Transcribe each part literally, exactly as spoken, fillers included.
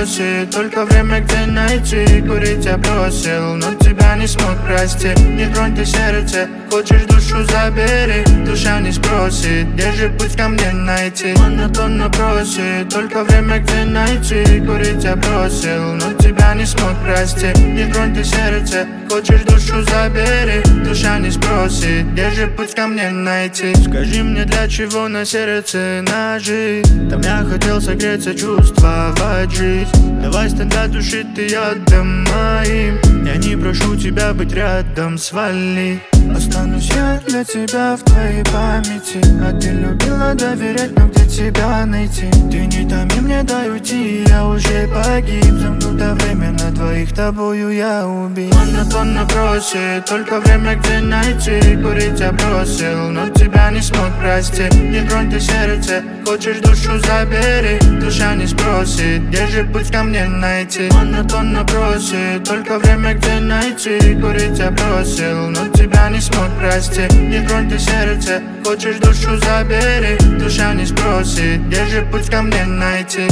просит, только время где найти. Курить я бросил, но тебя не смог простить. Не тронь ты сердце, хочешь душу забери. Душа не спросит, где же путь ко мне найти. Монотонно просит, только время где найти. Курить я бросил, но тебя не смог простить. Не тронь ты сердце, хочешь душу забери. Душа не спросит, где же путь ко мне найти. Скажи мне, для чего на сердце ножи? Там я хотел согреться, чувствовать жизнь. Давай стань для души ты ядом моим. Я не прошу тебя быть рядом, свали. Останусь я для тебя в твоей памяти. А ты любила доверять, но где тебя найти? Ты не томи мне, дай уйти, я уже погиб. Замкнуто время на двоих, тобою я убит. Монотонно просит, только время где найти. Курить я бросил, но тебя не смог простить. Не тронь ты сердце, хочешь душу забери. Душа не спросит, где же путь ко мне найти. Монотонно просит, только время где найти. Курить я бросил, но тебя не смог простить. Не тронь ты сердце, хочешь душу забери. Душа не спросит, где же путь ко мне найти.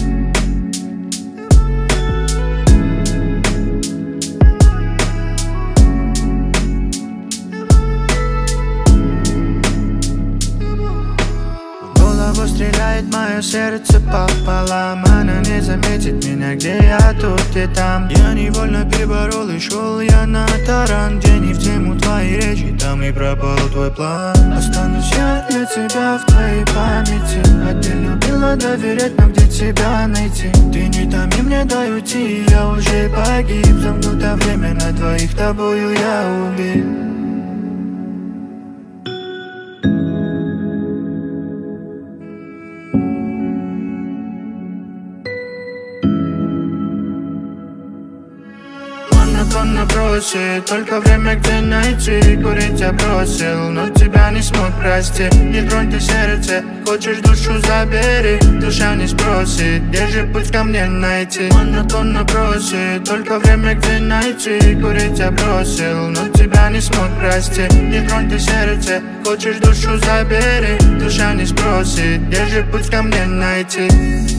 Стреляет мое сердце пополам. Она не заметит меня, где я, тут и там. Я невольно переборол и шел я на таран. Где не в тему твои речи, там и пропал твой план. Останусь я для тебя в твоей памяти. А ты любила доверять, но где тебя найти? Ты не томи мне, дай уйти, я уже погиб. Замкнуто время на двоих, тобою я убит. Монотонно просит, только время где найти. Курить я бросил, но тебя не смог простить. Не тронь ты сердце, хочешь душу забери. Душа не спросит, где же путь ко мне найти. Монотонно просит, только время где найти. Курить я бросил, но тебя не смог простить. Не тронь ты сердце, хочешь душу забери. Душа не спросит, где же путь ко мне найти.